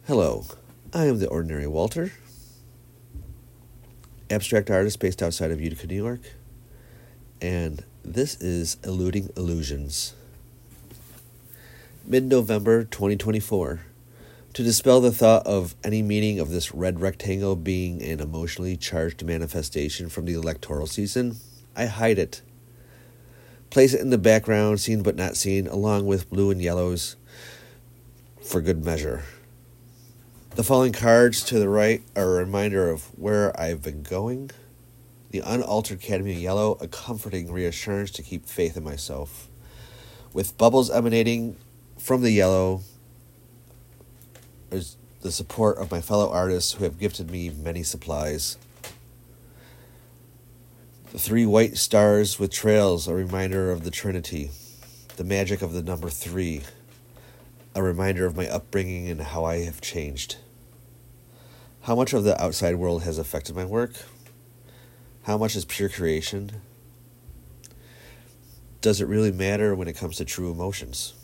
Hello, I am the Ordinary Walter, abstract artist based outside of Utica, New York, and this is Eluding Illusions. Mid-November 2024. To dispel the thought of any meaning of this red rectangle being an emotionally charged manifestation from the electoral season, I hide it. Place it in the background, seen but not seen, along with blue and yellows, for good measure. The falling cards to the right are a reminder of where I've been going. The unaltered cadmium yellow, a comforting reassurance to keep faith in myself. With bubbles emanating from the yellow is the support of my fellow artists who have gifted me many supplies. The three white stars with trails, a reminder of the Trinity. The magic of the number 3, a reminder of my upbringing and how I have changed. How much of the outside world has affected my work? How much is pure creation? Does it really matter when it comes to true emotions?